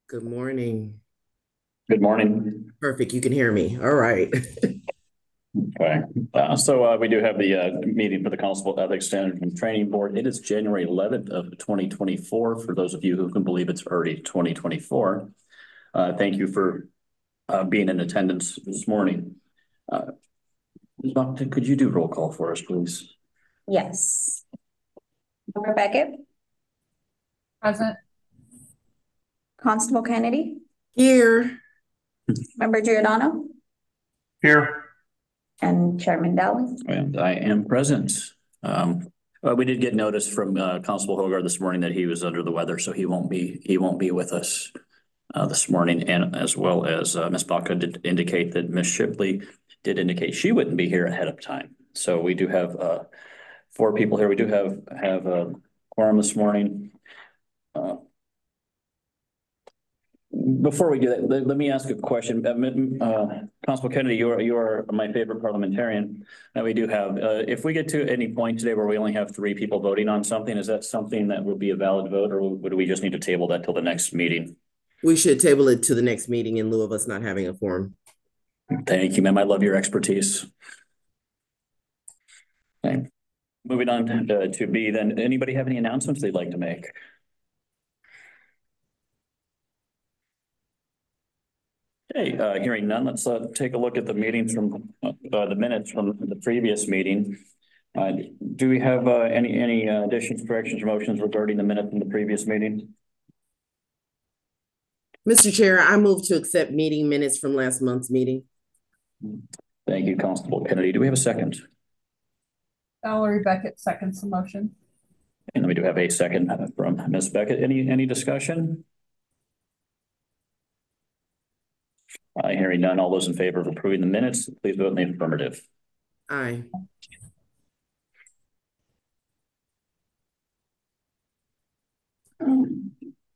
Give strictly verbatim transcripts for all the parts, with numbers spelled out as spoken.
Good morning. Good morning. Perfect. You can hear me. All right. Okay. Uh, so uh, we do have the uh, meeting for the Constable Ethics Standards and Training Board. It is January eleventh of twenty twenty-four. For those of you who can believe it's already twenty twenty-four, uh, thank you for uh, being in attendance this morning. Uh, Miz Buckton, could you do roll call for us, please? Yes. Member Beckett, Present. Constable Kennedy, Here. Member Giordano, Here. and Chairman Dowling. And I am present. Um, uh, we did get notice from uh, Constable Hogarth this morning that he was under the weather, so he won't be he won't be with us uh, this morning. And as well as uh, Miz Baca did indicate that Miz Shipley did indicate she wouldn't be here ahead of time. So we do have uh, four people here. We do have have a quorum this morning. Uh, Before we do that, let, let me ask a question. Uh, Constable Kennedy, you are you are my favorite parliamentarian that we do have. Uh, if we get to any point today where we only have three people voting on something, is that something that would be a valid vote, or would we just need to table that till the next meeting? We should table it to the next meeting in lieu of us not having a forum. Thank you, ma'am. I love your expertise. Okay. Moving on to, to B, then anybody have any announcements they'd like to make? Okay, uh, hearing none, let's uh, take a look at the meetings from uh, the minutes from the previous meeting. Uh, do we have uh, any any uh, additions, corrections, or motions regarding the minutes from the previous meeting? Mister Chair, I move to accept meeting minutes from last month's meeting. Thank you, Constable Kennedy. Do we have a second? Valerie Beckett seconds the motion. And we do have a second from Miz Beckett. Any any discussion? Uh, hearing none, all those in favor of approving the minutes, please vote in the affirmative. Aye. Um,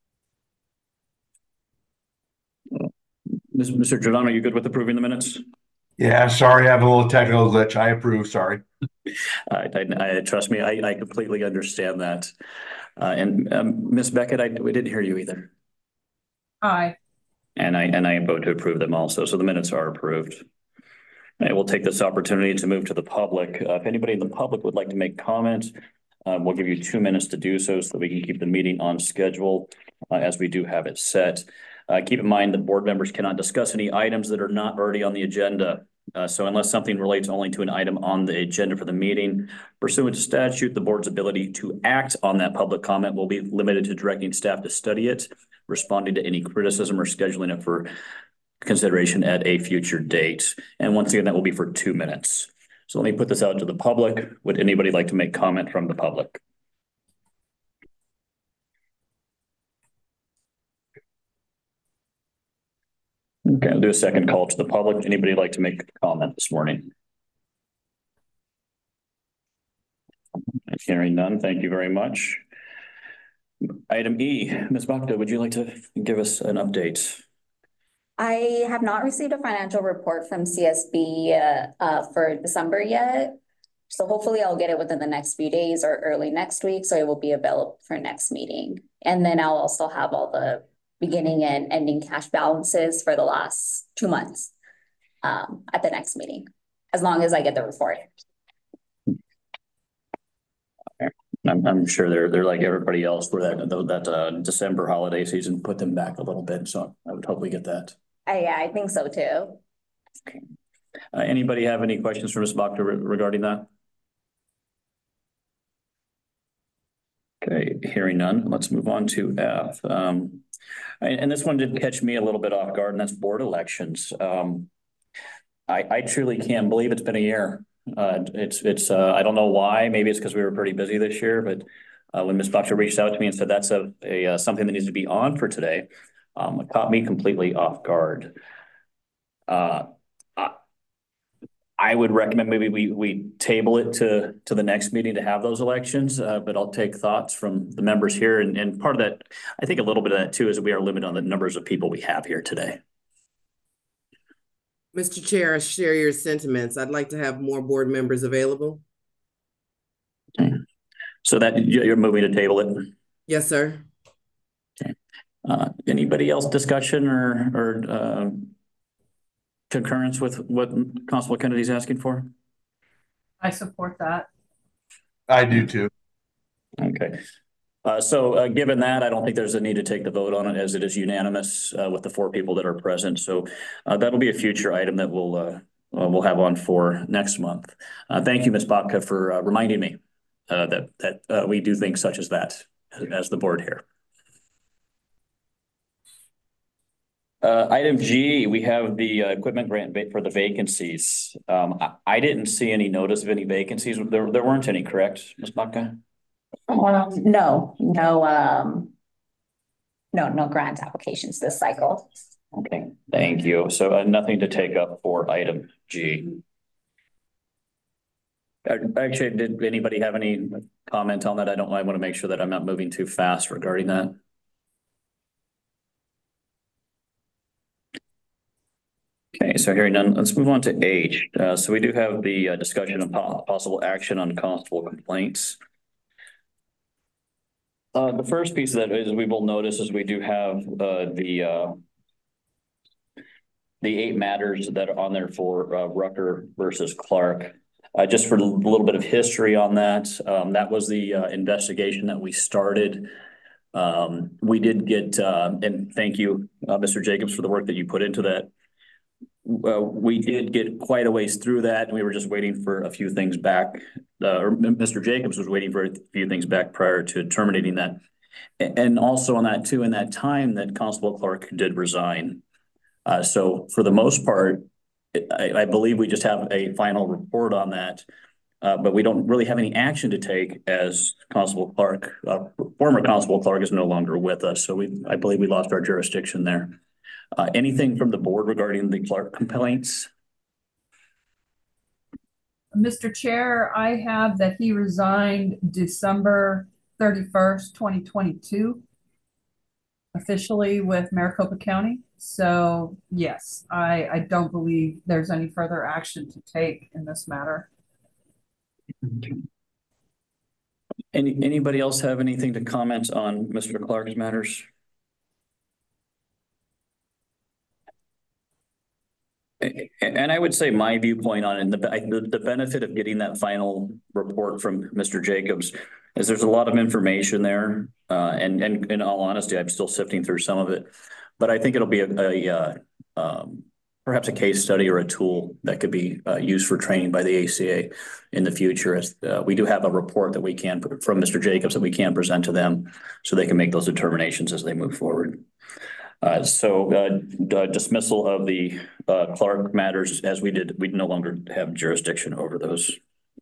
Mister Giordano, you good with approving the minutes? Yeah, sorry, I have a little technical glitch. I approve, sorry. I, I, I trust me, I, I completely understand that. Uh, and um, Miz Beckett, I we didn't hear you either. Aye. And I and I vote to approve them also. So the minutes are approved. I will take this opportunity to move to the public. Uh, if anybody in the public would like to make comments, uh, we'll give you two minutes to do so so that we can keep the meeting on schedule uh, as we do have it set. Uh, keep in mind that board members cannot discuss any items that are not already on the agenda. Uh, so unless something relates only to an item on the agenda for the meeting, pursuant to statute, the board's ability to act on that public comment will be limited to directing staff to study it, responding to any criticism, or scheduling it for consideration at a future date. And once again, that will be for two minutes. So let me put this out to the public. Would anybody like to make comment from the public? Okay, I'll do a second call to the public. Anybody like to make a comment this morning? Hearing none, thank you very much. Item E, Miz Bakta, would you like to give us an update? I have not received a financial report from C S B uh, uh, for December yet. So hopefully I'll get it within the next few days or early next week. So it will be available for next meeting. And then I'll also have all the beginning and ending cash balances for the last two months um, at the next meeting, as long as I get the report. I'm, I'm sure they're they're like everybody else for that that uh, December holiday season put them back a little bit. So I would hope we get that. I, yeah, I think so too. Okay. Uh, anybody have any questions for Miz Bakta re regarding that? Okay, hearing none, let's move on to F. Um, and this one did catch me a little bit off guard, and that's board elections. Um, I, I truly can't believe it's been a year. Uh, it's, it's, uh, I don't know why. Maybe it's because we were pretty busy this year, but uh, when Miz Bakta reached out to me and said that's a, a uh, something that needs to be on for today, um, it caught me completely off guard. Uh, I would recommend maybe we we table it to to the next meeting to have those elections, uh, but I'll take thoughts from the members here. And, and part of that, I think a little bit of that too, is that we are limited on the numbers of people we have here today. Mister Chair, I share your sentiments. I'd like to have more board members available. Okay. So that you're moving to table it? Yes, sir. Okay. Uh, anybody else discussion or, or, uh, concurrence with what Constable Kennedy's asking for? I support that. I do too. Okay. Uh, so, uh, given that, I don't think there's a need to take the vote on it as it is unanimous, uh, with the four people that are present. So, uh, that'll be a future item that we'll, uh, uh, we'll have on for next month. Uh, thank you, Miz Baca, for, uh, reminding me, uh, that, that, uh, we do things such as that as the board here. Uh, item G, we have the uh, equipment grant va- for the vacancies. Um, I, I didn't see any notice of any vacancies. There, there weren't any, correct, Miz Baca? Um, no, no, um, no, no grant applications this cycle. Okay, thank you. So uh, nothing to take up for item G. Uh, Actually, did anybody have any comment on that? I don't, I want to make sure that I'm not moving too fast regarding that. Okay, so hearing none, let's move on to H. Uh, so we do have the uh, discussion of po- possible action on constable complaints. Uh, the first piece of that is we will notice is we do have uh, the uh, the eight matters that are on there for uh, Rucker versus Clark. Uh, just for a little bit of history on that, um, that was the uh, investigation that we started. Um, we did get, uh, and thank you, uh, Mister Jacobs, for the work that you put into that. Uh, we did get quite a ways through that, and we were just waiting for a few things back. Uh, or Mister Jacobs was waiting for a few things back prior to terminating that. And also on that too, in that time that Constable Clark did resign. Uh, so for the most part, I, I believe we just have a final report on that, uh, but we don't really have any action to take as Constable Clark, uh, former Constable Clark is no longer with us. So we, I believe we lost our jurisdiction there. Uh, anything from the board regarding the Clark complaints? Mister Chair, I have that he resigned December thirty-first, twenty twenty-two, officially with Maricopa County. So yes, I, I don't believe there's any further action to take in this matter. Any, anybody else have anything to comment on Mister Clark's matters? And I would say my viewpoint on it, and the, the benefit of getting that final report from Mister Jacobs is there's a lot of information there. Uh, and, and in all honesty, I'm still sifting through some of it, but I think it'll be a, a uh, um, perhaps a case study or a tool that could be uh, used for training by the A C A in the future. As uh, we do have a report that we can from Mister Jacobs that we can present to them so they can make those determinations as they move forward. Uh, so uh, dismissal of the uh, Clark matters as we did, we no longer have jurisdiction over those.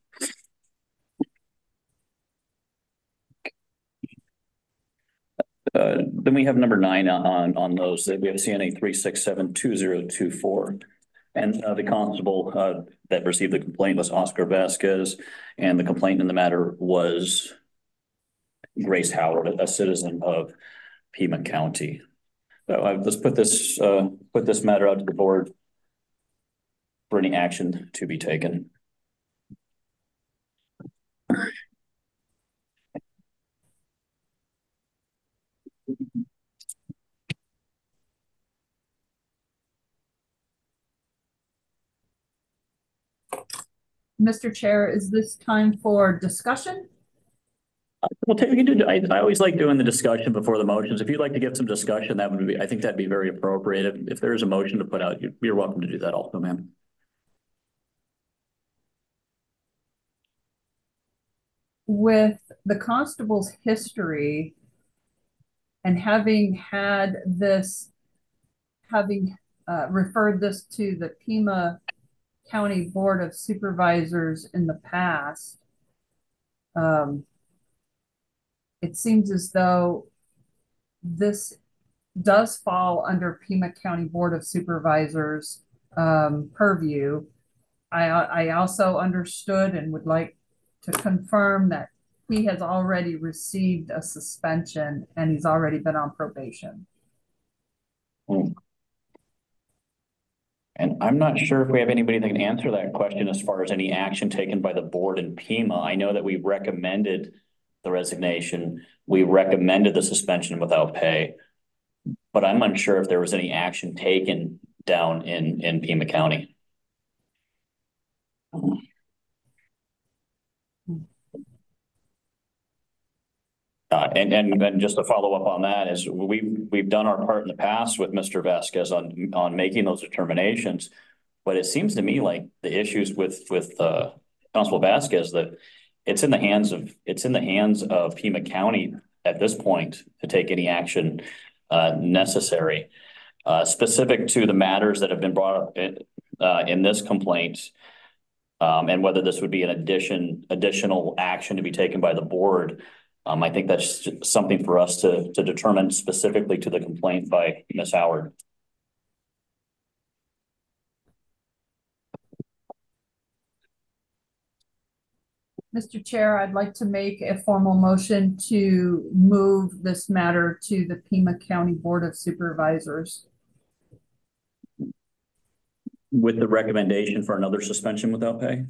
Uh, then we have number nine on, on those. We have C N A three six seven two zero two four. And uh, the constable uh, that received the complaint was Oscar Vasquez, and the complaint in the matter was Grace Howard, a citizen of Pima County. So uh, let's put this uh, put this matter out to the board for any action to be taken. Mister Chair, is this time for discussion? Well, we can do. I, I always like doing the discussion before the motions. If you'd like to get some discussion, that would be. I think that'd be very appropriate. If, if there is a motion to put out, you're, you're welcome to do that, also, ma'am. With the constable's history and having had this, having uh, referred this to the Pima County Board of Supervisors in the past, um, it seems as though this does fall under Pima County Board of Supervisors um, purview. I, I also understood and would like to confirm that he has already received a suspension and he's already been on probation. Hmm. And I'm not sure if we have anybody that can answer that question as far as any action taken by the board in Pima. I know that we recommended the resignation. We recommended the suspension without pay. but I'm unsure if there was any action taken down in, in Pima County. Uh, and, and, and just to follow up on that is we, we've done our part in the past with Mister Vasquez on, on making those determinations. But it seems to me like the issues with, with, uh, Constable Vasquez, that it's in the hands of, it's in the hands of Pima County at this point to take any action, uh, necessary, uh, specific to the matters that have been brought up in, uh, in this complaint. Um, and whether this would be an addition, additional action to be taken by the board. Um, I think that's something for us to, to determine specifically to the complaint by Miz Howard. Mister Chair, I'd like to make a formal motion to move this matter to the Pima County Board of Supervisors. With the recommendation for another suspension without pay?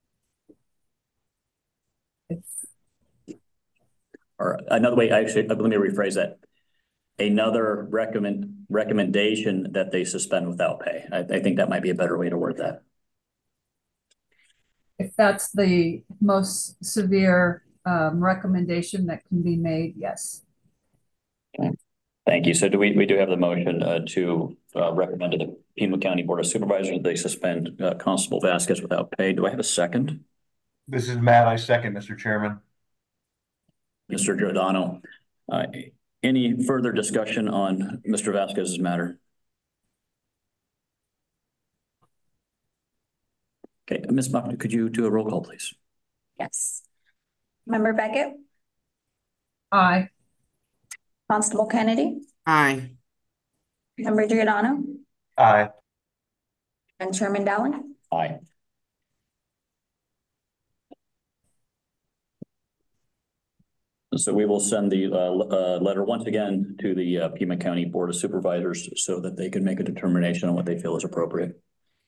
Or another way, actually, let me rephrase that. Another recommend recommendation that they suspend without pay. I, I think that might be a better way to word that. If that's the most severe um, recommendation that can be made, yes. Okay. Thank you. So do we, we do have the motion uh, to uh, recommend to the Pima County Board of Supervisors that they suspend uh, Constable Vasquez without pay. Do I have a second? This is Matt. I second, Mister Chairman. Mister Giordano, uh, any further discussion on Mister Vasquez's matter? Okay, Miz Buckner, could you do a roll call, please? Yes. Member Beckett, Aye. Constable Kennedy, Aye. Member Giordano, Aye. and Chairman Dowling. Aye. So we will send the uh, uh, letter once again to the uh, Pima County Board of Supervisors so that they can make a determination on what they feel is appropriate.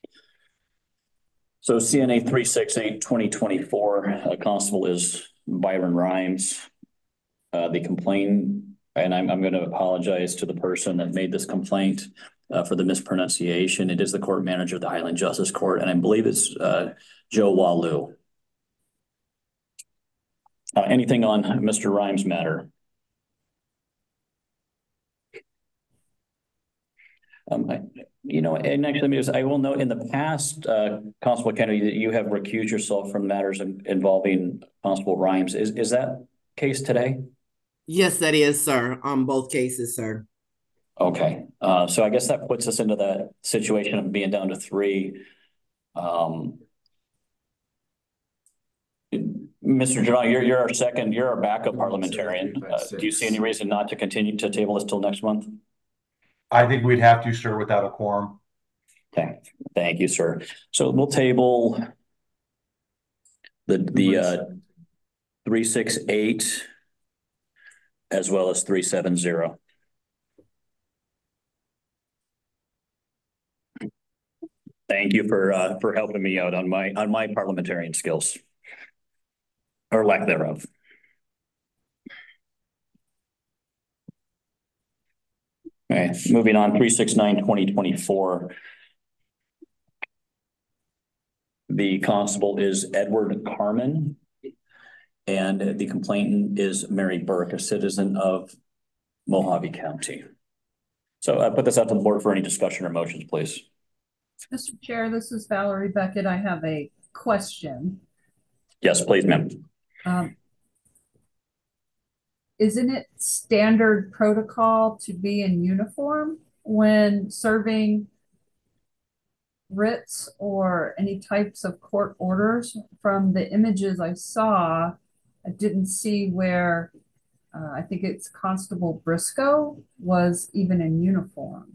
So C N A three six eight twenty twenty-four, uh, Constable is Byron Rhymes. Uh, the complaint, and I'm, I'm going to apologize to the person that made this complaint uh, for the mispronunciation. It is the court manager of the Highland Justice Court, and I believe it's uh, Joe Walu. Uh, anything on Mister Rhymes' matter? Um, I, you know, and actually, I will note in the past, uh, Constable Kennedy, that you have recused yourself from matters in, involving Constable Rhymes. Is is that case today? Yes, that is, sir, on both cases, sir. Okay, uh, so I guess that puts us into that situation of being down to three. Um, Mister Giordano, you're you're our second, you're our backup parliamentarian. Uh, do you see any reason not to continue to table this till next month? I think we'd have to, sir, without a quorum. Okay, thank you, sir. So we'll table the the uh, three six eight as well as three seven zero. Thank you for uh, for helping me out on my on my parliamentarian skills, or lack thereof. Okay, moving on, three six nine twenty twenty-four. The constable is Edward Carmen, and the complainant is Mary Burke, a citizen of Mojave County. So I put this out to the board for any discussion or motions, please. Mister Chair, this is Valerie Beckett. I have a question. Yes, please, ma'am. Um, isn't it standard protocol to be in uniform when serving writs or any types of court orders? From the images I saw, I didn't see where uh, I think it's Constable Briscoe was even in uniform.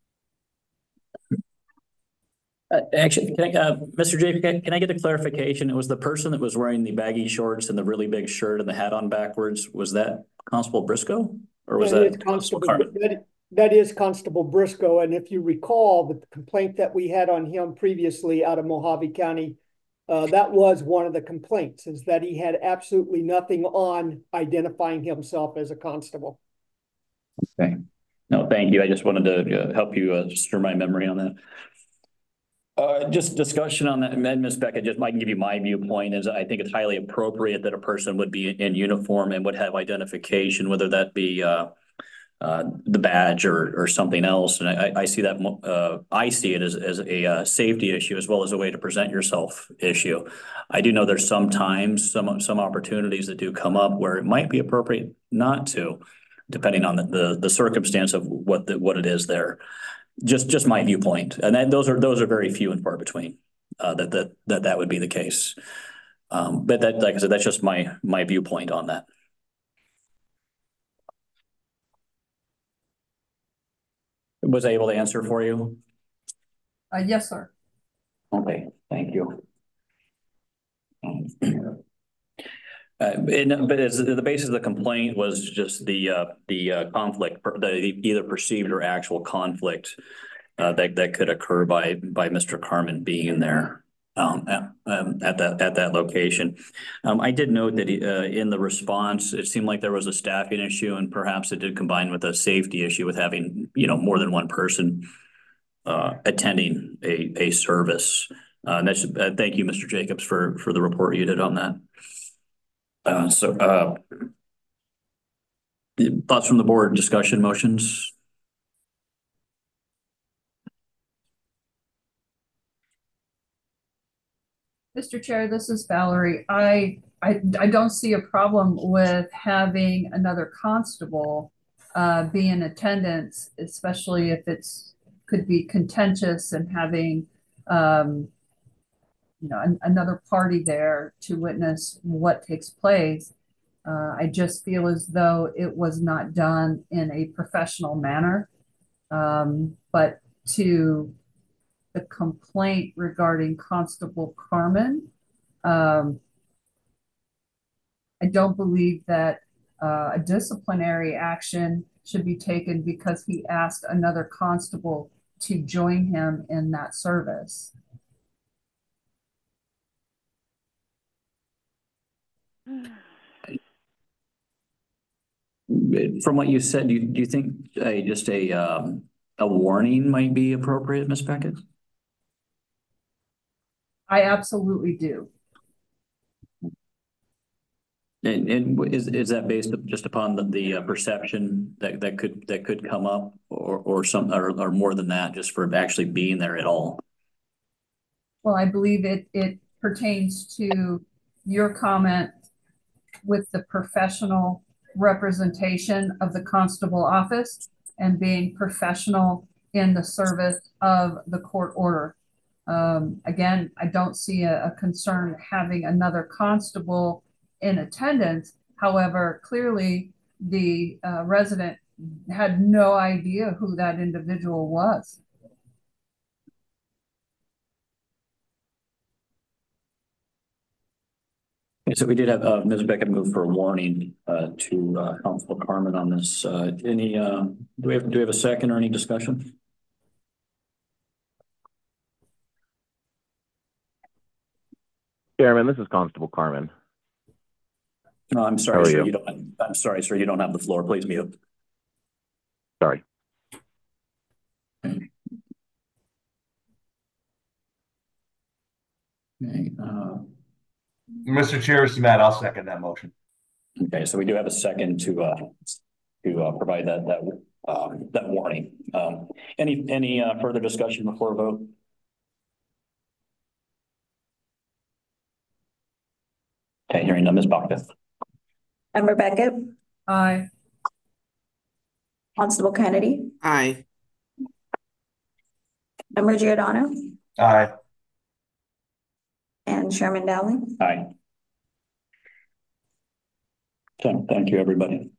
Uh, actually, can I, uh, Mister J, can, can I get a clarification? It was the person that was wearing the baggy shorts and the really big shirt and the hat on backwards. Was that Constable Briscoe, or was That is that Constable, Carmen? that, that is Constable Briscoe. And if you recall the complaint that we had on him previously out of Mojave County, uh, that was one of the complaints, is that he had absolutely nothing on identifying himself as a constable. Okay. No, thank you. I just wanted to uh, help you uh, stir my memory on that. Uh, just discussion on that, and Miz Beckett, just might give you my viewpoint is I think it's highly appropriate that a person would be in uniform and would have identification, whether that be uh, uh, the badge or or something else. And I, I see that uh, I see it as, as a uh, safety issue as well as a way to present yourself issue. I do know there's sometimes some some opportunities that do come up where it might be appropriate not to, depending on the the, the circumstance of what the, what it is there. Just, just my viewpoint, and then those are those are very few and far between. Uh, that that that that would be the case. Um, but that, like I said, that's just my my viewpoint on that. Was I able to answer for you? Uh, yes, sir. Okay, thank you. Uh, and, but as the basis of the complaint was just the uh, the uh, conflict, the either perceived or actual conflict uh, that that could occur by by Mister Carmen being there um, at, um, at that at that location. Um, I did note that he, uh, in the response, it seemed like there was a staffing issue, and perhaps it did combine with a safety issue with having you know more than one person uh, attending a a service. Uh, and that's uh, thank you, Mister Jacobs, for for the report you did on that. Uh, so, uh, thoughts from the board, discussion, motions? Mister Chair, this is Valerie. I, I, I don't see a problem with having another constable uh, be in attendance, especially if it's could be contentious and having um, you know an, another party there to witness what takes place. Uh, I just feel as though it was not done in a professional manner. Um, but to the complaint regarding Constable Carmen, um, I don't believe that uh, a disciplinary action should be taken because he asked another constable to join him in that service. From what you said, do you, do you think uh, just a um, a warning might be appropriate, Miz Beckett? I absolutely do. And, and is is that based just upon the, the uh, perception that, that could that could come up, or or some or, or more than that, just for actually being there at all? Well, I believe it it pertains to your comment with the professional representation of the constable office and being professional in the service of the court order. Um, again, I don't see a, a concern having another constable in attendance. However, clearly the uh, resident had no idea who that individual was. Okay, so we did have uh, Miz Beckett move for a warning uh, to uh, Constable Carmen on this. Uh, any uh, do we have do we have a second or any discussion? Chairman, this is Constable Carmen. No, I'm How sorry, are sir. you? You don't. I'm sorry, sir. You don't have the floor. Please mute. Sorry. Okay. Uh, Mister Chair, this is Matt. I'll second that motion. okay. So we do have a second to uh, to uh, provide that that um, that warning. Um, any any uh, further discussion before a vote? Okay. Hearing none, Miz Bachbeth. Member Beckett, Aye. Constable Kennedy, Aye. Member Giordano, Aye. and Chairman Dowling. Aye. Okay, thank you, everybody.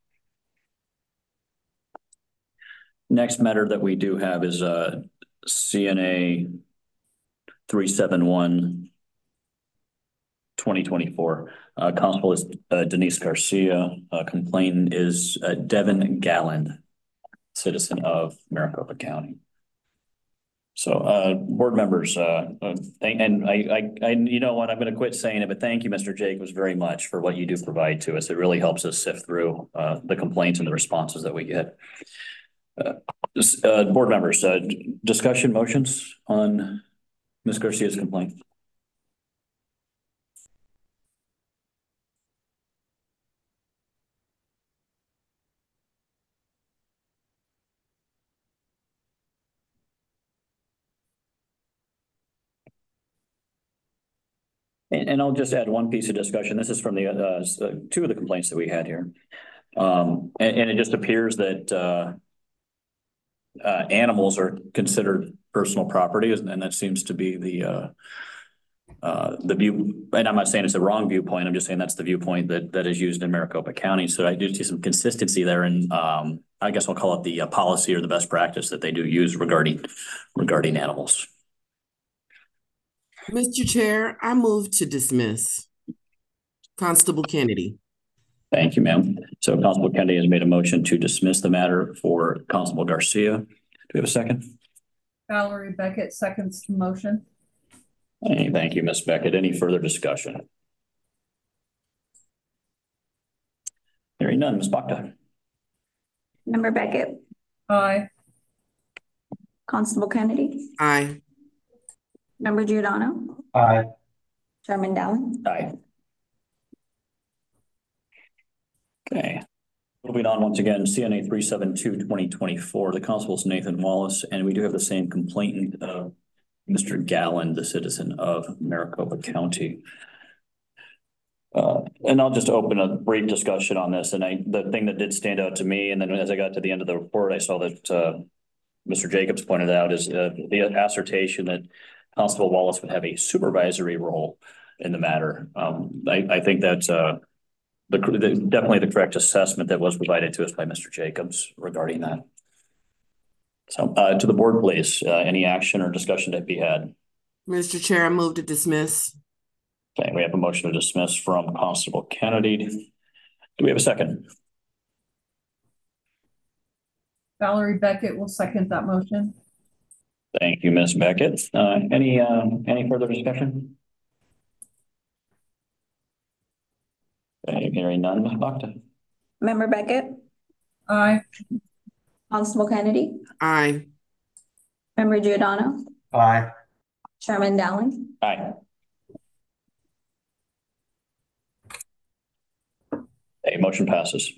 Next matter that we do have is uh, C N A three seven one twenty twenty-four. Uh, Constable is uh, Denise Garcia. Uh, complainant is uh, Devin Galland, citizen of Maricopa County. So, uh, board members, uh, uh, and I, I, I, you know what, I'm going to quit saying it, but thank you, Mister Jacobs, very much for what you do provide to us. It really helps us sift through uh, the complaints and the responses that we get. Uh, s- uh, board members, uh, discussion motions on Miz Garcia's complaint. And, and I'll just add one piece of discussion. This is from the, uh, s- uh, two of the complaints that we had here. Um, and, and it just appears that, uh, uh, animals are considered personal property, and that seems to be the, uh, uh, the view, and I'm not saying it's the wrong viewpoint. I'm just saying that's the viewpoint that, that is used in Maricopa County. So I do see some consistency there, and, um, I guess I'll call it the uh, policy or the best practice that they do use regarding, regarding animals. Mister Chair, I move to dismiss. Constable Kennedy. Thank you, ma'am. So Constable Kennedy has made a motion to dismiss the matter for Constable Garcia. Do we have a second? Valerie Beckett seconds the motion. Hey, thank you, Miz Beckett. Any further discussion? Hearing none, Miz Bakta. Member Beckett, Aye. Constable Kennedy, Aye. Member Giordano, Aye. Chairman Dowling. Aye. Okay. Moving on once again, C N A three seven two twenty twenty-four, the constable is Nathan Wallace, and we do have the same complainant, uh, Mister Gallen, the citizen of Maricopa County. Uh, and I'll just open a brief discussion on this. And I, the thing that did stand out to me, and then as I got to the end of the report, I saw that, uh, Mister Jacobs pointed out is, uh, the assertion that Constable Wallace would have a supervisory role in the matter. Um, I, I think that's, uh, the, the, definitely the correct assessment that was provided to us by Mister Jacobs regarding that. So, uh, to the board, please, uh, any action or discussion that be had? Mister Chair, I move to dismiss. Okay, we have a motion to dismiss from Constable Kennedy. Do we have a second? Valerie Beckett will second that motion. Thank you, Miz Beckett. Uh, any, um, any further discussion? Okay, hearing none, Miz Bakta. Member Beckett, Aye. Constable Kennedy, Aye. Member Giordano, Aye. Chairman Dowling. Aye. A motion passes.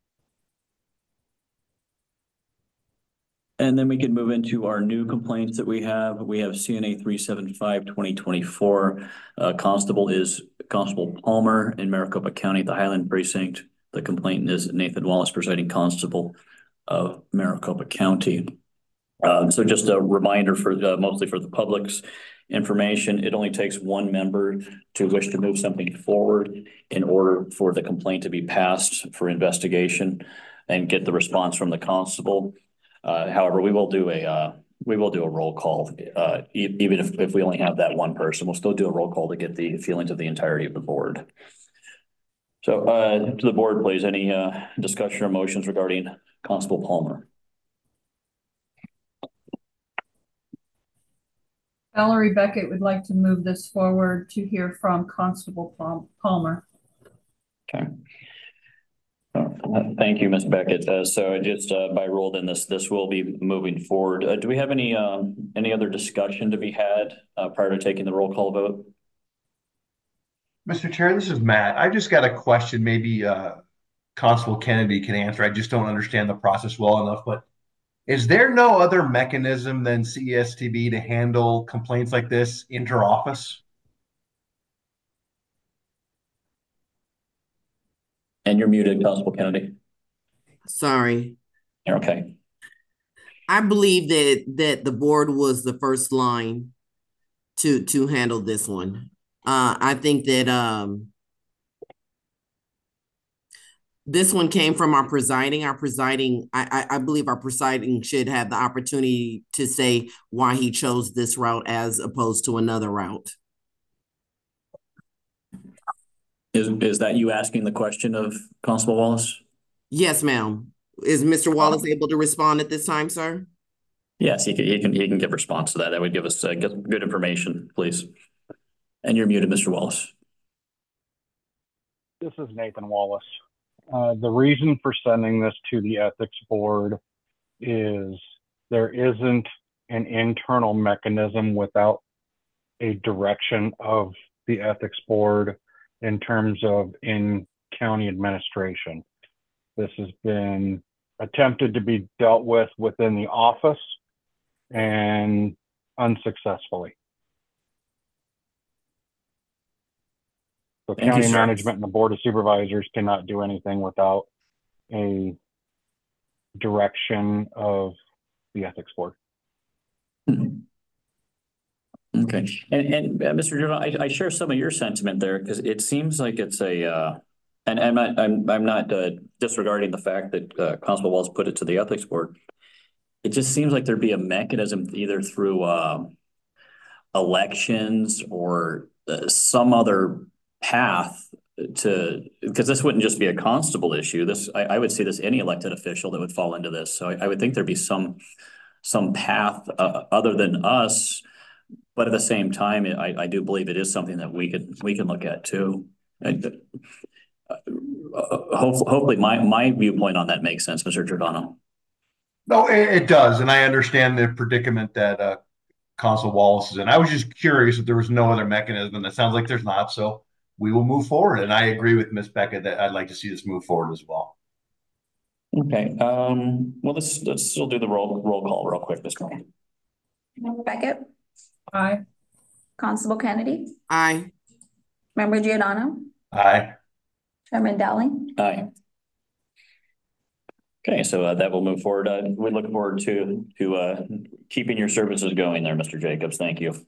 And then we can move into our new complaints that we have. We have C N A three seven five twenty twenty-four. Uh, Constable is Constable Palmer in Maricopa County, the Highland Precinct. The complainant is Nathan Wallace, presiding constable of Maricopa County. Uh, so just a reminder for uh, mostly for the public's information, it only takes one member to wish to move something forward in order for the complaint to be passed for investigation and get the response from the constable. Uh, however, we will do a uh, we will do a roll call, uh, e even if, if we only have that one person. We'll still do a roll call to get the feelings of the entirety of the board. So uh, to the board, please, any uh, discussion or motions regarding Constable Palmer? Valerie Beckett would like to move this forward to hear from Constable Palmer. Okay. Uh, thank you, Miz Beckett. Uh, so just uh, by rule, then this this will be moving forward. Uh, do we have any um, any other discussion to be had uh, prior to taking the roll call vote? Mister Chair, this is Matt. I just got a question. Maybe uh, Constable Kennedy can answer. I just don't understand the process well enough. But is there no other mechanism than C S T B to handle complaints like this inter-office? And you're muted, Constable Kennedy. Sorry. You're okay. I believe that that the board was the first line to to handle this one. Uh, I think that um, this one came from our presiding. Our presiding, I, I I believe our presiding should have the opportunity to say why he chose this route as opposed to another route. Is is that you asking the question of Constable Wallace? Yes, ma'am. Is Mister Wallace able to respond at this time, sir? Yes, he can. He can. He can give response to that. That would give us uh, good information, please. And you're muted, Mister Wallace. This is Nathan Wallace. Uh, the reason for sending this to the ethics board is there isn't an internal mechanism without a direction of the ethics board in terms of in county administration. This has been attempted to be dealt with within the office and unsuccessfully. So Thank you, county sir. management and the board of supervisors cannot do anything without a direction of the ethics board. Okay, and, and uh, Mister Jordan, I, I share some of your sentiment there because it seems like it's a, uh, and I'm not, I'm, I'm not uh, disregarding the fact that uh, Constable Walls put it to the ethics board. It just seems like there'd be a mechanism either through uh, elections or uh, some other path to, because this wouldn't just be a constable issue. This, I, I would see this any elected official that would fall into this. So I, I would think there'd be some, some path uh, other than us. But at the same time, I, I do believe it is something that we could we can look at too. And, uh, hopefully, hopefully, my my viewpoint on that makes sense, Mister Giordano. No, it, it does, and I understand the predicament that uh, Consul Wallace is in. I was just curious if there was no other mechanism, and it sounds like there's not. So we will move forward, and I agree with Miz Becca that I'd like to see this move forward as well. Okay. Um. Well, let's let's still do the roll roll call real quick. This one. Member Beckett, Aye. Constable Kennedy, Aye. Member Giordano, Aye. Chairman Dowling. Aye. Okay, so uh, that will move forward. Uh, we look forward to to uh, keeping your services going there, Mister Jacobs. Thank you.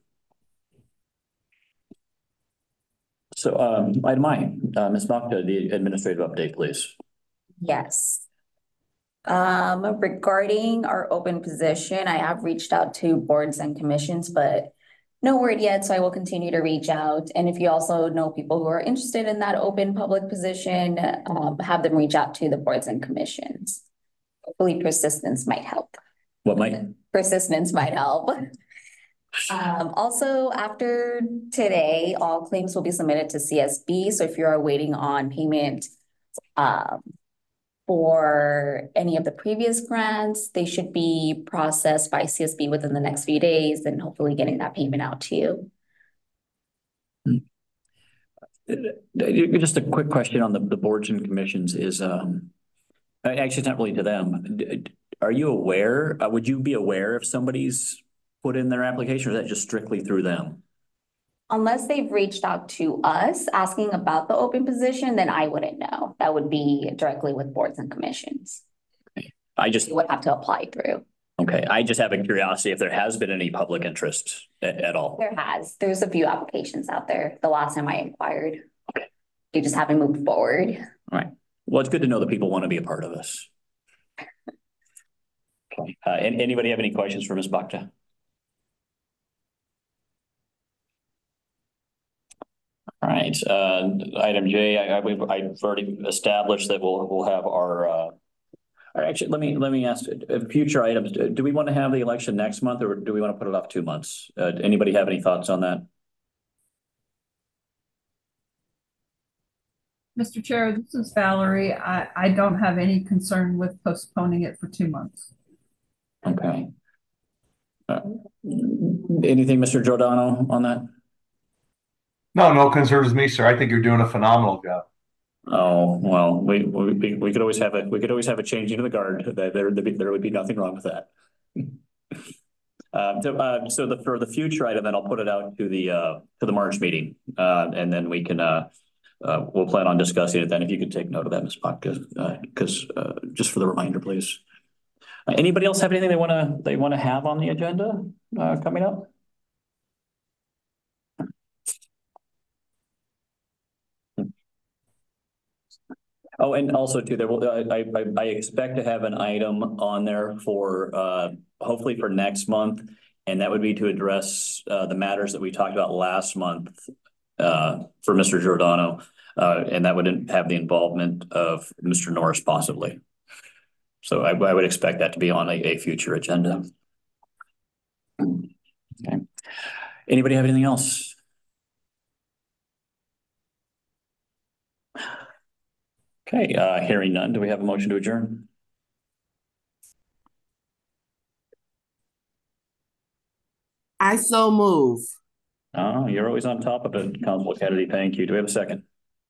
So, um, item I, uh, Miz Bakta, the administrative update, please. Yes. Um, regarding our open position, I have reached out to boards and commissions, but no word yet, so I will continue to reach out. And if you also know people who are interested in that open public position, um, have them reach out to the boards and commissions. Hopefully persistence might help. What might? Persistence might help. Um, also, after today, all claims will be submitted to C S B. So if you're waiting on payment um, for any of the previous grants, they should be processed by C S B within the next few days and hopefully getting that payment out to you. Just a quick question on the, the boards and commissions is, um, actually, it's not really to them. Are you aware, uh, would you be aware if somebody's put in their application, or is that just strictly through them? Unless they've reached out to us asking about the open position, then I wouldn't know. That would be directly with boards and commissions. Okay. I just You would have to apply through. Okay, I just have a curiosity if there has been any public interest at, at all. There has. There's a few applications out there. The last time I inquired. Okay. You just haven't moved forward. All right. Well, it's good to know that people want to be a part of this. Okay. Uh, and anybody have any questions for Miz Bakta? All right. Uh, item J, I, I, we've, I've already established that we'll we'll have our. Uh, actually, let me let me ask. Uh, future items. Do we want to have the election next month, or do we want to put it off two months? Uh, anybody have any thoughts on that? Mister Chair, this is Valerie. I, I don't have any concern with postponing it for two months. Okay. Uh, anything, Mister Giordano, on that? No, no concerns me, sir. I think you're doing a phenomenal job. Oh, well, we, we, we could always have a, we could always have a changing of the guard. There, there, there would be nothing wrong with that. uh, so, uh, so the, for the future item, then I'll put it out to the, uh, to the March meeting. Uh, and then we can, uh, uh, we'll plan on discussing it then. If you could take note of that, Miz Bakta, uh, because, uh, just for the reminder, please. Uh, anybody else have anything they want to, they want to have on the agenda, uh, coming up? Oh, and also too, there will, I, I, I expect to have an item on there for, uh, hopefully for next month. And that would be to address, uh, the matters that we talked about last month, uh, for Mister Giordano. Uh, and that would have the involvement of Mister Norris possibly. So I, I would expect that to be on a, a future agenda. Okay. Anybody have anything else? Okay, uh, hearing none, do we have a motion to adjourn? I so move. Oh, you're always on top of it, Constable Kennedy. Thank you. Do we have a second?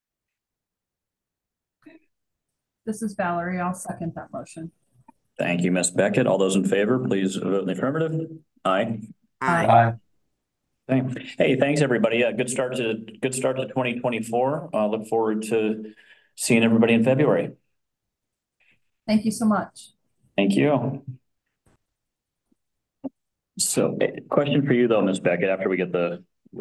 This is Valerie. I'll second that motion. Thank you, Miz Beckett. All those in favor, please vote in the affirmative. Aye. Aye. Aye. Okay. Hey, thanks, everybody. Uh, good start to good start to twenty twenty-four. Uh, look forward to seeing everybody in February. Thank you so much. Thank you. So, eh, question for you though, Miz Beckett, after we get the